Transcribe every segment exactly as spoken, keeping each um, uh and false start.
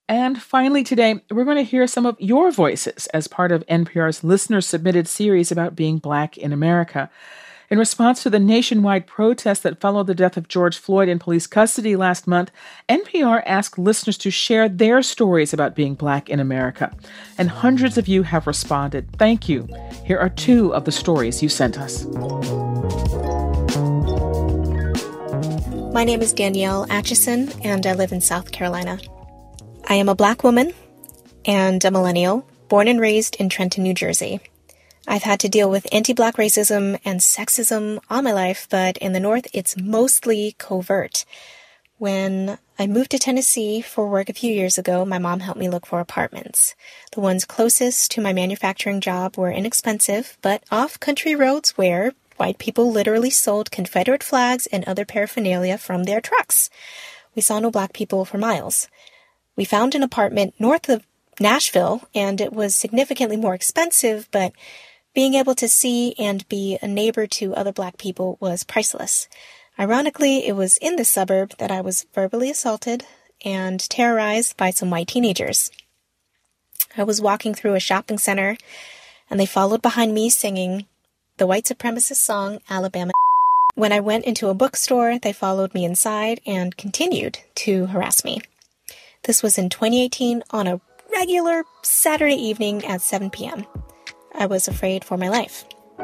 And finally today, we're going to hear some of your voices as part of N P R's listener-submitted series about being Black in America. In response to the nationwide protests that followed the death of George Floyd in police custody last month, N P R asked listeners to share their stories about being Black in America. And hundreds of you have responded. Thank you. Here are two of the stories you sent us. My name is Danielle Atchison, and I live in South Carolina. I am a Black woman and a millennial, born and raised in Trenton, New Jersey. I've had to deal with anti-Black racism and sexism all my life, but in the North, it's mostly covert. When I moved to Tennessee for work a few years ago, my mom helped me look for apartments. The ones closest to my manufacturing job were inexpensive, but off country roads where white people literally sold Confederate flags and other paraphernalia from their trucks. We saw no Black people for miles. We found an apartment north of Nashville, and it was significantly more expensive, but being able to see and be a neighbor to other Black people was priceless. Ironically, it was in this suburb that I was verbally assaulted and terrorized by some white teenagers. I was walking through a shopping center, and they followed behind me singing the white supremacist song, Alabama. When I went into a bookstore, they followed me inside and continued to harass me. This was in twenty eighteen on a regular Saturday evening at seven p.m. I was afraid for my life.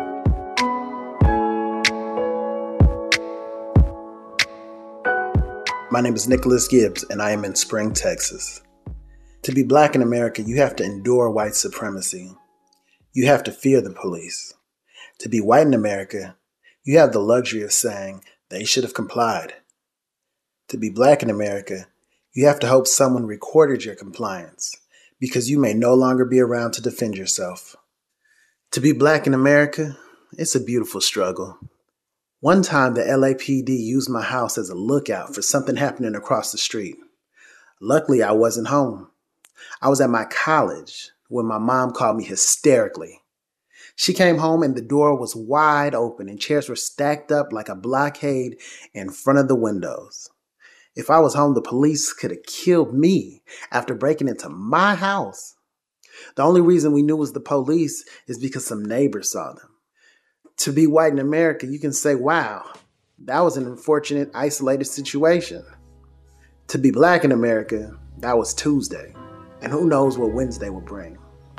My name is Nicholas Gibbs, and I am in Spring, Texas. To be Black in America, you have to endure white supremacy. You have to fear the police. To be white in America, you have the luxury of saying they should have complied. To be Black in America, you have to hope someone recorded your compliance, because you may no longer be around to defend yourself. To be Black in America, it's a beautiful struggle. One time, the L A P D used my house as a lookout for something happening across the street. Luckily, I wasn't home. I was at my college when my mom called me hysterically. She came home and the door was wide open and chairs were stacked up like a blockade in front of the windows. If I was home, the police could have killed me after breaking into my house. The only reason we knew it was the police is because some neighbors saw them. To be white in America, you can say, wow, that was an unfortunate, isolated situation. To be Black in America, that was Tuesday. And who knows what Wednesday will bring.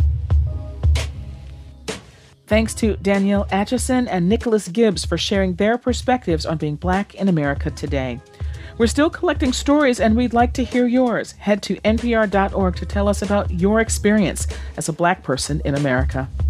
Thanks to Danielle Atchison and Nicholas Gibbs for sharing their perspectives on being Black in America today. We're still collecting stories, and we'd like to hear yours. Head to N P R dot org to tell us about your experience as a Black person in America.